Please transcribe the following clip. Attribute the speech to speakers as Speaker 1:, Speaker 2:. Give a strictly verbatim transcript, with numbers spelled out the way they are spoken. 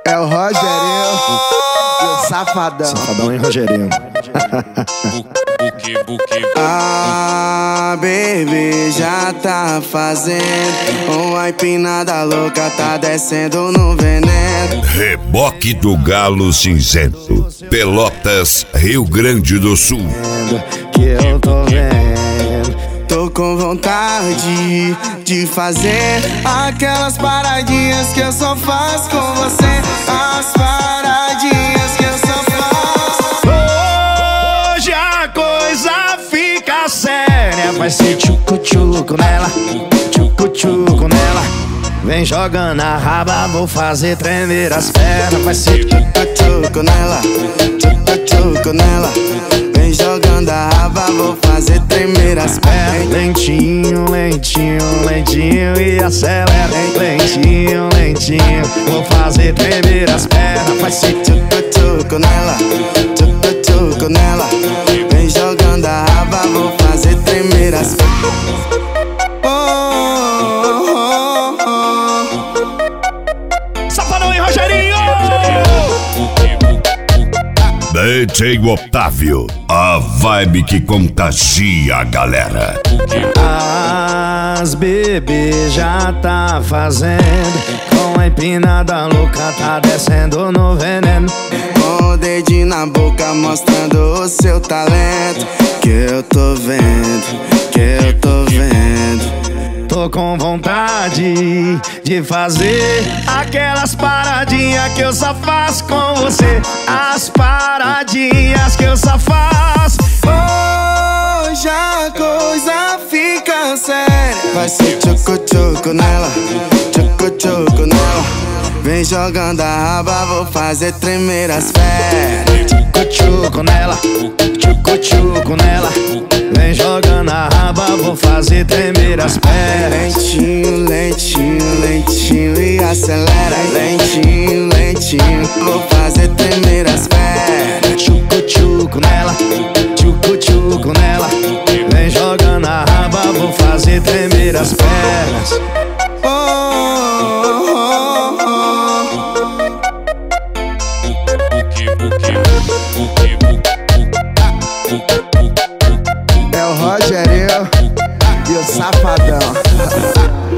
Speaker 1: É o Rogerinho e o Safadão.
Speaker 2: Safadão e Rogerinho.
Speaker 1: Ah, baby, já tá fazendo uma empinada louca, tá descendo no veneno.
Speaker 3: Reboque do Galo Cinzento, Pelotas, Rio Grande do Sul.
Speaker 2: Que eu tô vendo.
Speaker 1: Tô com vontade de fazer aquelas paradinhas que eu só faço com você. As paradinhas que eu só faço.
Speaker 2: Hoje a coisa fica séria. Vai ser tchucu-tchucu nela, tchucu-tchucu nela. Vem jogando a raba, vou fazer tremer as pernas. Vai ser
Speaker 1: tchucu-tchucu nela, tchucu-tchucu nela. Vem jogando a raba, vou fazer tremer as pernas.
Speaker 2: Lentinho, lentinho, lentinho e acelera. Lentinho, lentinho, vou fazer tremer as pernas. Vai ser
Speaker 1: tchucu-tchucu nela, tchucu-tchucu nela. Vem jogando a raba, vou fazer tremer as pernas.
Speaker 2: Safadão e Rogerinho!
Speaker 3: D J Otávio, a vibe que contagia a galera.
Speaker 2: As bebês já tá fazendo, com a empinada louca tá descendo no veneno.
Speaker 1: Com o dedinho na boca mostrando o seu talento. Que eu tô vendo, que eu tô vendo.
Speaker 2: Tô com vontade de fazer aquelas paradinhas que eu só faço com você. As paradinhas que eu só faço.
Speaker 1: Hoje a coisa fica séria. Vai ser tchucu-tchucu nela, tchucu-tchucu nela. Vem jogando a raba, vou fazer tremer as pernas.
Speaker 2: Tchucu-tchucu nela, tchucu-tchucu nela. Vem jogando a raba, vou fazer tremer as pernas.
Speaker 1: Lentinho, lentinho, lentinho e acelera. Lentinho, lentinho, vou fazer tremer as pernas.
Speaker 2: Tchucu-tchucu nela, tchucu-tchucu nela. Vem jogando a raba, vou fazer tremer as pernas.
Speaker 1: Oh, oh, oh, oh. É o Rogerinho e o Safadão.